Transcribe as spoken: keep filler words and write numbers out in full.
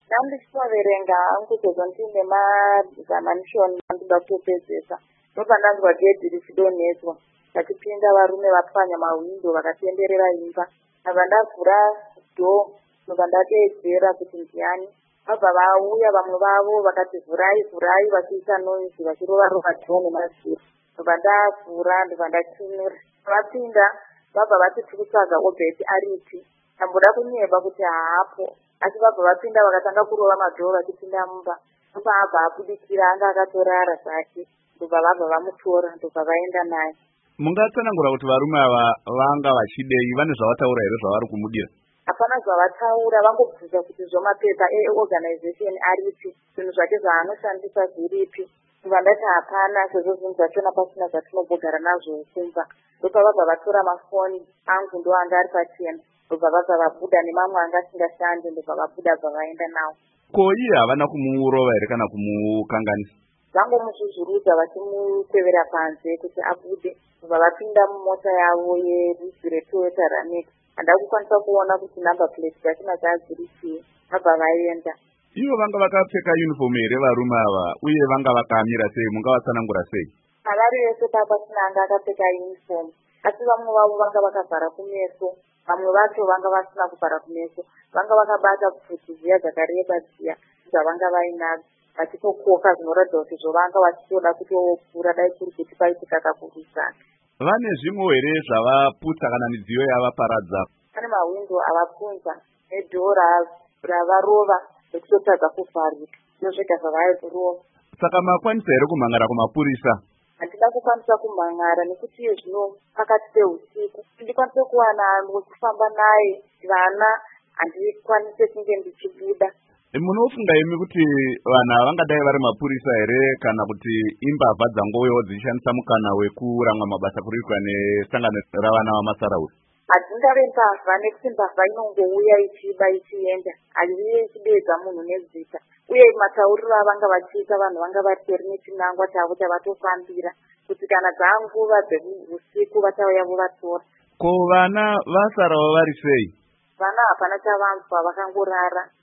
Ndandisinoverenga hangu sezvo ndine mazamanishoni andida kutopedzesa. Ndobva ndanzwa gedhi richidonhedzwa. Ndachipinda varume vapwanya mahwindo vakatenderera imba. Ndabva ndavhura dhoo ndobva ndateedzera kuti ndiani. Vabva vauya vamwe vavo vakati vhurai vhurai vachiita noizi vachirova rova dhoo nemaziro. Ndobva ndavhura ndobva ndachinura. Vapinda vabva vati tikutsvaga Obheti aripi. Ndamboda kunyeba kuti haapo. Asi vabva vapinda vakatanga kurova madhoo vachipinda mumba. Ndobva abva abudikira anga akatorara zvake. Ndobva vabva vamutora ndobva vaenda naye. Mungatsanangura kuti varume ava vanga vachidei, vane zvavataura here zvavari kumudira? Hapana zvavataura, vangobvunza kuti zvomapepa eorganization aripi, zvinhu zvake zvaanoshandisa zviripi. Ndobva ndati hapana, sezvo zvinhu zvachona pasina zvatinombogara nazvo kumba. Ndobva vabva vatora mafoni angu ndo anga ari pachena. Ndobva vabva vabuda nemamwe anga asingashandi, ndobva vabuda bva vaenda nawo. Ko iye havana kumurova here kana kumukanganisa? Vangomuzvuzvurudza vachimukwevera panze kuti abude. Ndobva vapinda mumota yavo yerudzi reToyota Ranex. Handaa kukwanisa kuona kuti namba plate dzachona dzadzirichii. Vabva vaenda. Ivo vanga vakapfeka uniform here varume ava, uye vanga vakamira sei? Mungavatsanangura sei? Havari vese papasina anga akapfeka uniform. Asi vamwe vavo vanga vakavhara kumeso. Vamwe vacho vanga vasina kuvhara kumeso. Vanga vakabata pfuti dziya dzakareba dziya dzavanga vainadzo. Vachitokoka zvinoratidza kuti zvovanga vachitoda kutopfuura dai kuri kuti paitika kakurisana. Vane zvimwe here zvavaputsa kana midziyo yavaparadza? Pane mahwindo avapunza nedhoo ravarova rekutotsvaga kuvharika. Ndozvega zvavairova. Saka makwanisa here kumhangara kumapurisa? Handina kukwanisa kumhangara nekuti iye zvino pakati peusiku. Ndikwanise kuwana wekufamba naye vana handikwanise kunge ndichibuda. Munofunga imi kuti vana vangadai vari mapurisa here kana kuti imbavha dzangowewo dzichishandisa mukana wekuramwa mabasa kuriitwa nesangano ravana vamasarauri? Hadzingave mbavha nekuti mbavha inongouya ichiba ichienda. Haiuye ichibedza munhu nezita. Uye matauriro avanga vachiita vanhu vanga vatori nechinangwa chavo chavatofambira. Kuti kana dzanguva dzeusiku vachauya vovatora. Ko vana vasarawo vari sei? Vana hapana chavanzwa vakangorara.